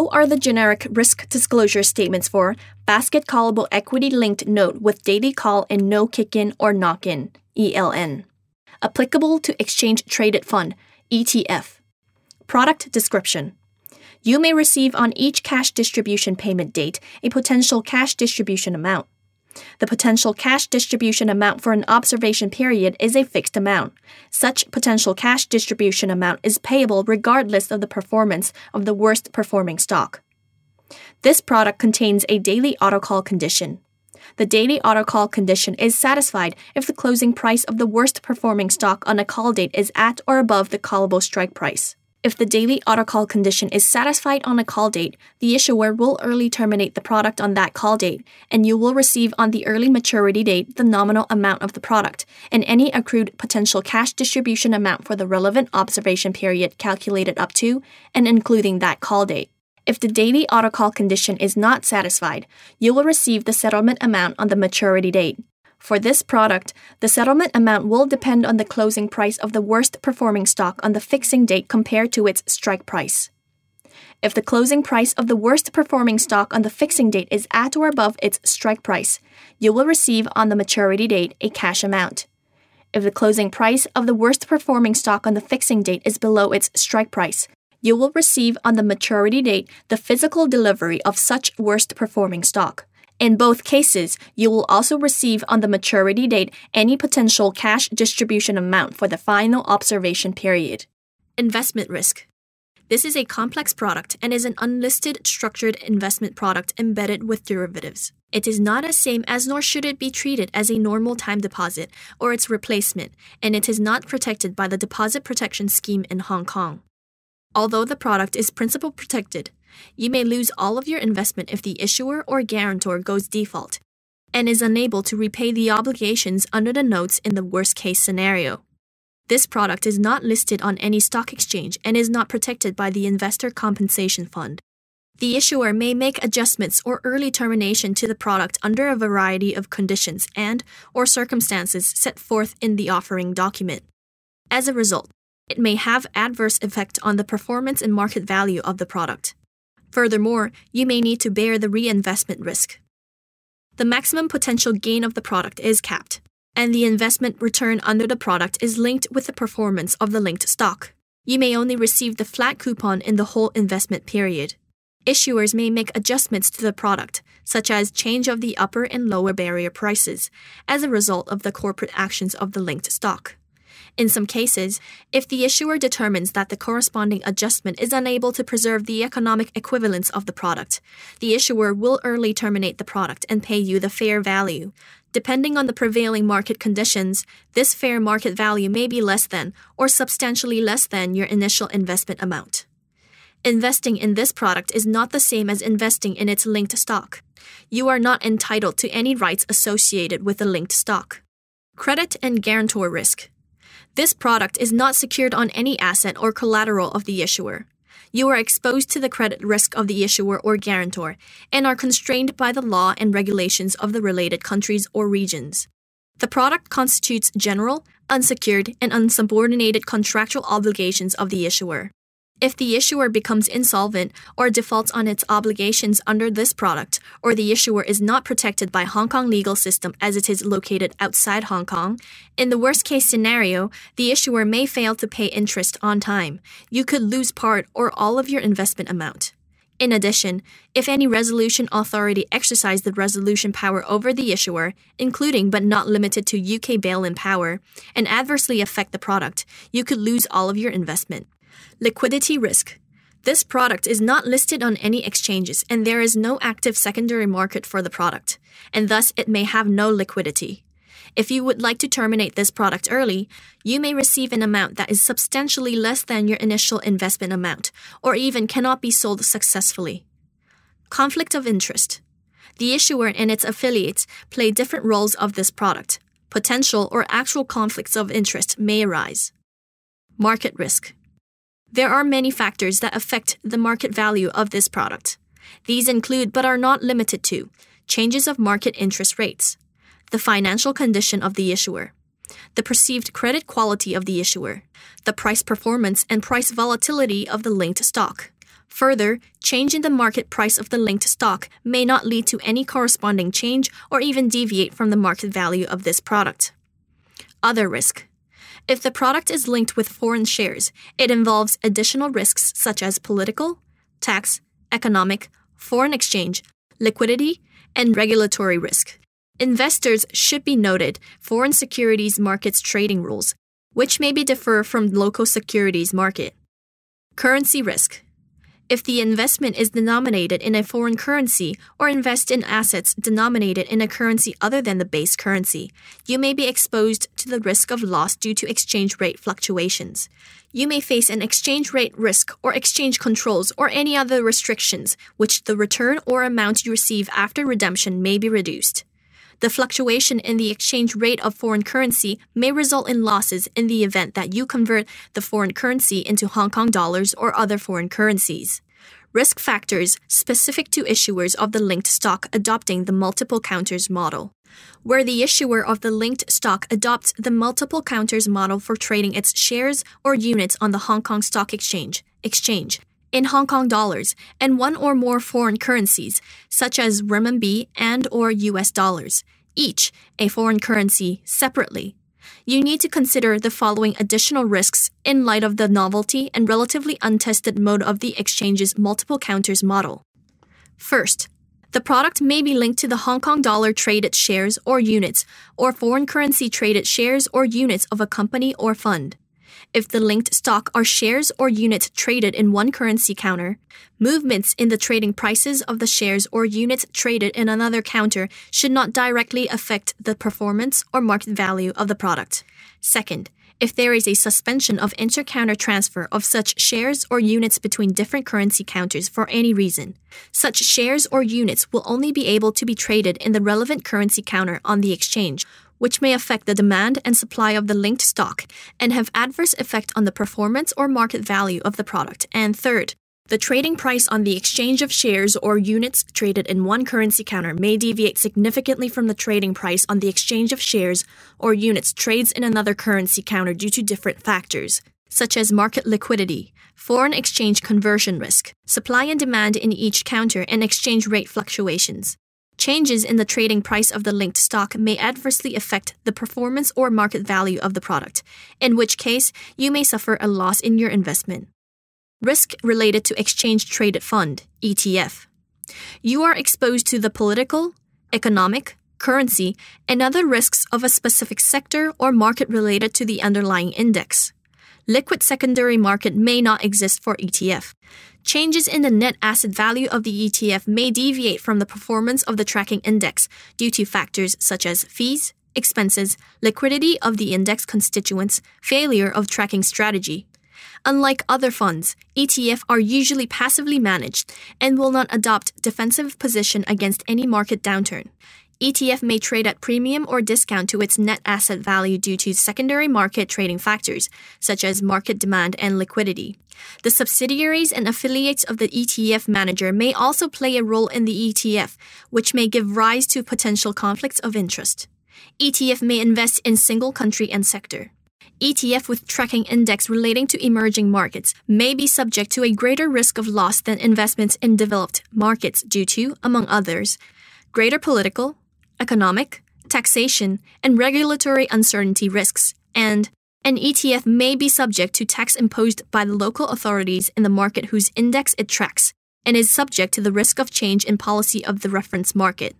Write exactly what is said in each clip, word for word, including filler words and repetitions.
Below are the generic risk disclosure statements for basket callable equity-linked note with daily call and no kick-in or knock-in, E L N. Applicable to exchange-traded fund, E T F. Product description. You may receive on each cash distribution payment date a potential cash distribution amount. The potential cash distribution amount for an observation period is a fixed amount. Such potential cash distribution amount is payable regardless of the performance of the worst performing stock. This product contains a daily autocall condition. The daily autocall condition is satisfied if the closing price of the worst performing stock on a call date is at or above the callable strike price. If the daily autocall condition is satisfied on a call date, the issuer will early terminate the product on that call date, and you will receive on the early maturity date the nominal amount of the product and any accrued potential cash distribution amount for the relevant observation period calculated up to and including that call date. If the daily autocall condition is not satisfied, you will receive the settlement amount on the maturity date. For this product, the settlement amount will depend on the closing price of the worst performing stock on the fixing date compared to its strike price. If the closing price of the worst performing stock on the fixing date is at or above its strike price, you will receive on the maturity date a cash amount. If the closing price of the worst performing stock on the fixing date is below its strike price, you will receive on the maturity date the physical delivery of such worst performing stock. In both cases, you will also receive on the maturity date any potential cash distribution amount for the final observation period. Investment risk. This is a complex product and is an unlisted structured investment product embedded with derivatives. It is not as same as nor should it be treated as a normal time deposit or its replacement, and it is not protected by the Deposit Protection Scheme in Hong Kong. Although the product is principal protected, you may lose all of your investment if the issuer or guarantor goes default and is unable to repay the obligations under the notes in the worst-case scenario. This product is not listed on any stock exchange and is not protected by the Investor Compensation Fund. The issuer may make adjustments or early termination to the product under a variety of conditions and or circumstances set forth in the offering document. As a result, it may have adverse effect on the performance and market value of the product. Furthermore, you may need to bear the reinvestment risk. The maximum potential gain of the product is capped, and the investment return under the product is linked with the performance of the linked stock. You may only receive the flat coupon in the whole investment period. Issuers may make adjustments to the product, such as change of the upper and lower barrier prices, as a result of the corporate actions of the linked stock. In some cases, if the issuer determines that the corresponding adjustment is unable to preserve the economic equivalence of the product, the issuer will early terminate the product and pay you the fair value. Depending on the prevailing market conditions, this fair market value may be less than or substantially less than your initial investment amount. Investing in this product is not the same as investing in its linked stock. You are not entitled to any rights associated with the linked stock. Credit and guarantor risk. This product is not secured on any asset or collateral of the issuer. You are exposed to the credit risk of the issuer or guarantor and are constrained by the law and regulations of the related countries or regions. The product constitutes general, unsecured, and unsubordinated contractual obligations of the issuer. If the issuer becomes insolvent or defaults on its obligations under this product, or the issuer is not protected by Hong Kong legal system as it is located outside Hong Kong, in the worst-case scenario, the issuer may fail to pay interest on time. You could lose part or all of your investment amount. In addition, if any resolution authority exercise the resolution power over the issuer, including but not limited to U K bail-in power, and adversely affect the product, you could lose all of your investment. Liquidity risk. This product is not listed on any exchanges and there is no active secondary market for the product, and thus it may have no liquidity. If you would like to terminate this product early, you may receive an amount that is substantially less than your initial investment amount, or even cannot be sold successfully. Conflict of interest. The issuer and its affiliates play different roles of this product. Potential or actual conflicts of interest may arise. Market risk. There are many factors that affect the market value of this product. These include but are not limited to changes of market interest rates, the financial condition of the issuer, the perceived credit quality of the issuer, the price performance and price volatility of the linked stock, Further, change in the market price of the linked stock may not lead to any corresponding change or even deviate from the market value of this product. Other risk. If the product is linked with foreign shares, it involves additional risks such as political, tax, economic, foreign exchange, liquidity, and regulatory risk. Investors should be noted foreign securities markets trading rules, which may be differ from local securities market. Currency risk. If the investment is denominated in a foreign currency or invest in assets denominated in a currency other than the base currency, you may be exposed to the risk of loss due to exchange rate fluctuations. You may face an exchange rate risk or exchange controls or any other restrictions, which the return or amount you receive after redemption may be reduced. The fluctuation in the exchange rate of foreign currency may result in losses in the event that you convert the foreign currency into Hong Kong dollars or other foreign currencies. Risk factors specific to issuers of the linked stock adopting the multiple counters model. Where the issuer of the linked stock adopts the multiple counters model for trading its shares or units on the Hong Kong Stock Exchange, exchange in Hong Kong dollars and one or more foreign currencies, such as renminbi and or U S dollars, each a foreign currency separately. You need to consider the following additional risks in light of the novelty and relatively untested mode of the exchange's multiple counters model. First, the product may be linked to the Hong Kong dollar traded shares or units or foreign currency traded shares or units of a company or fund. If the linked stock are shares or units traded in one currency counter, movements in the trading prices of the shares or units traded in another counter should not directly affect the performance or market value of the product. Second, if there is a suspension of inter-counter transfer of such shares or units between different currency counters for any reason, such shares or units will only be able to be traded in the relevant currency counter on the exchange, which may affect the demand and supply of the linked stock and have adverse effect on the performance or market value of the product. And third, the trading price on the exchange of shares or units traded in one currency counter may deviate significantly from the trading price on the exchange of shares or units trades in another currency counter due to different factors, such as market liquidity, foreign exchange conversion risk, supply and demand in each counter, and exchange rate fluctuations. Changes in the trading price of the linked stock may adversely affect the performance or market value of the product, in which case you may suffer a loss in your investment. Risk related to exchange-traded fund, E T F. You are exposed to the political, economic, currency, and other risks of a specific sector or market related to the underlying index. Liquid secondary market may not exist for E T F. Changes in the net asset value of the E T F may deviate from the performance of the tracking index due to factors such as fees, expenses, liquidity of the index constituents, failure of tracking strategy. Unlike other funds, E T F are usually passively managed and will not adopt defensive position against any market downturn. E T F may trade at premium or discount to its net asset value due to secondary market trading factors, such as market demand and liquidity. The subsidiaries and affiliates of the E T F manager may also play a role in the E T F, which may give rise to potential conflicts of interest. E T F may invest in single country and sector. E T F with tracking index relating to emerging markets may be subject to a greater risk of loss than investments in developed markets due to, among others, greater political, economic, taxation, and regulatory uncertainty risks, and an E T F may be subject to tax imposed by the local authorities in the market whose index it tracks, and is subject to the risk of change in policy of the reference market.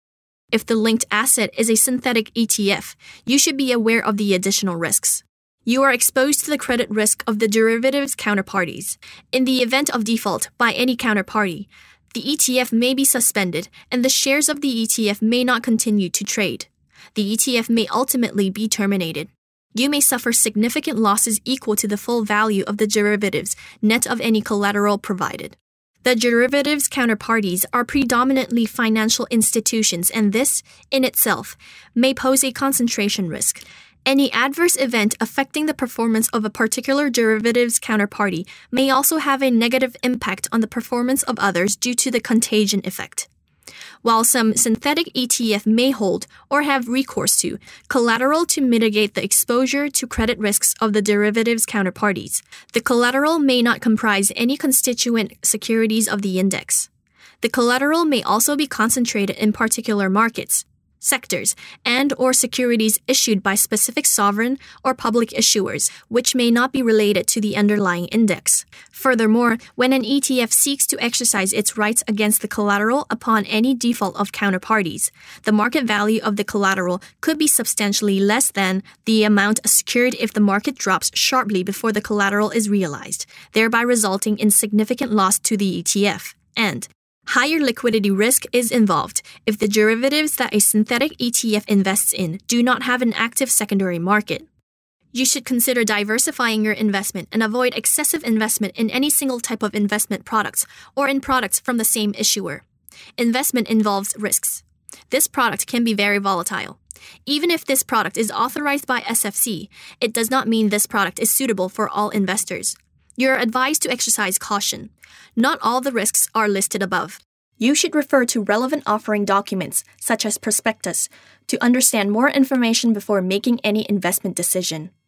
If the linked asset is a synthetic E T F, you should be aware of the additional risks. You are exposed to the credit risk of the derivatives counterparties. In the event of default by any counterparty, the E T F may be suspended and the shares of the E T F may not continue to trade. The E T F may ultimately be terminated. You may suffer significant losses equal to the full value of the derivatives, net of any collateral provided. The derivatives counterparties are predominantly financial institutions, and this, in itself, may pose a concentration risk. Any adverse event affecting the performance of a particular derivatives counterparty may also have a negative impact on the performance of others due to the contagion effect. While some synthetic E T F may hold or have recourse to collateral to mitigate the exposure to credit risks of the derivatives counterparties, the collateral may not comprise any constituent securities of the index. The collateral may also be concentrated in particular markets, sectors, and or securities issued by specific sovereign or public issuers, which may not be related to the underlying index. Furthermore, when an E T F seeks to exercise its rights against the collateral upon any default of counterparties, the market value of the collateral could be substantially less than the amount secured if the market drops sharply before the collateral is realized, thereby resulting in significant loss to the E T F. And higher liquidity risk is involved if the derivatives that a synthetic E T F invests in do not have an active secondary market. You should consider diversifying your investment and avoid excessive investment in any single type of investment products or in products from the same issuer. Investment involves risks. This product can be very volatile. Even if this product is authorized by S F C, it does not mean this product is suitable for all investors. You are advised to exercise caution. Not all the risks are listed above. You should refer to relevant offering documents, such as prospectus, to understand more information before making any investment decision.